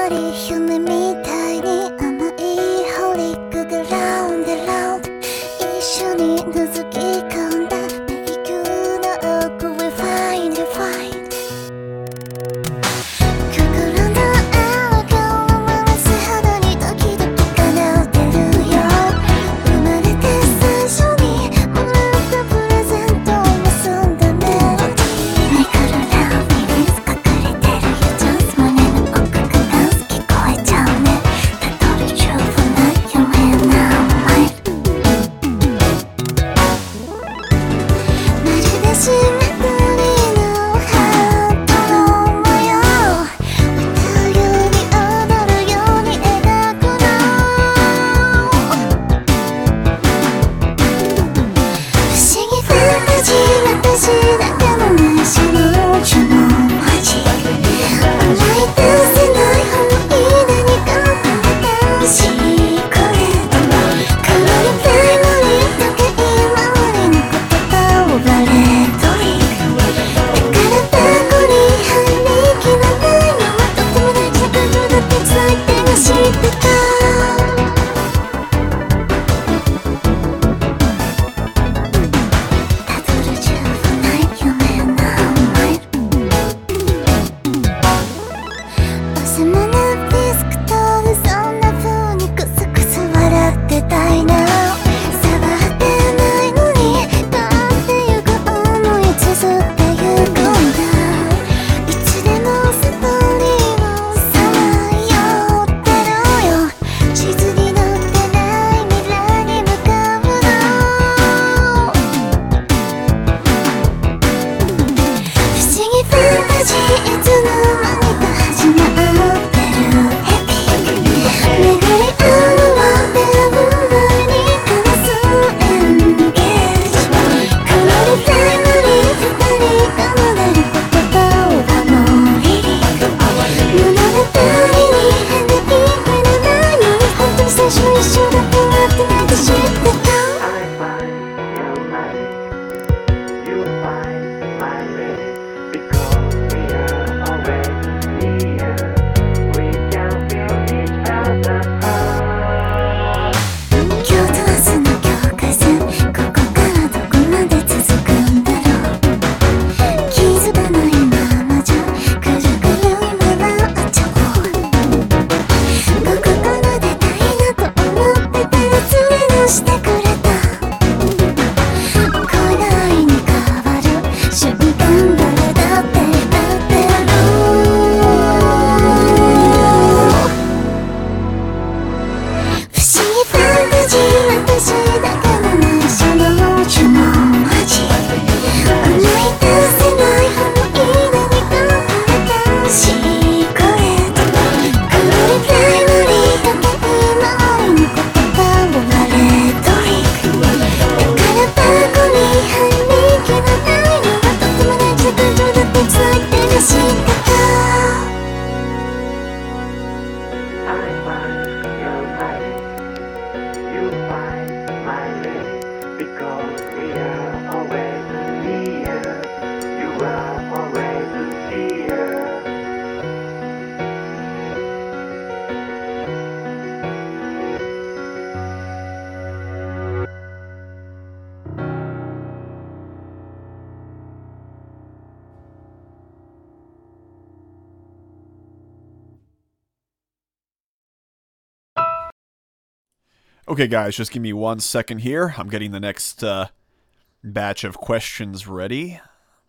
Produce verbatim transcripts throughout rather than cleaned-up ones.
Okay, guys, just give me one second here. I'm getting the next uh, batch of questions ready.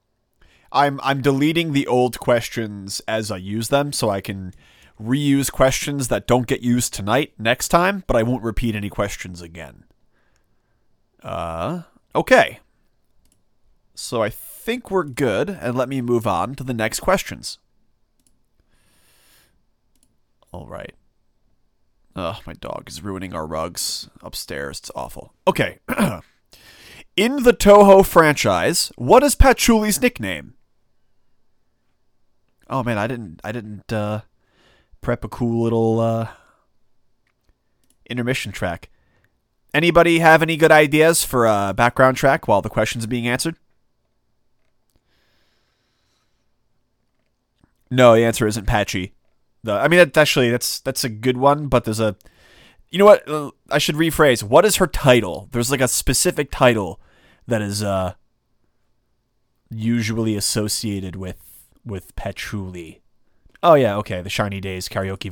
I'm I'm deleting the old questions as I use them, so I can reuse questions that don't get used tonight next time, but I won't repeat any questions again. Uh, okay. So I think we're good, and let me move on to the next questions. All right. Ugh, my dog is ruining our rugs upstairs. It's awful. Okay. In the Touhou franchise, what is Patchouli's nickname? Oh man, I didn't I didn't uh, prep a cool little uh, intermission track. Anybody have any good ideas for a background track while the questions are being answered? No, the answer isn't Patchy. The I mean, that actually that's that's a good one, but there's a, you know what? Uh, I should rephrase. What is her title? There's like a specific title that is uh usually associated with with Patchouli. Oh yeah, okay, the Shiny Days karaoke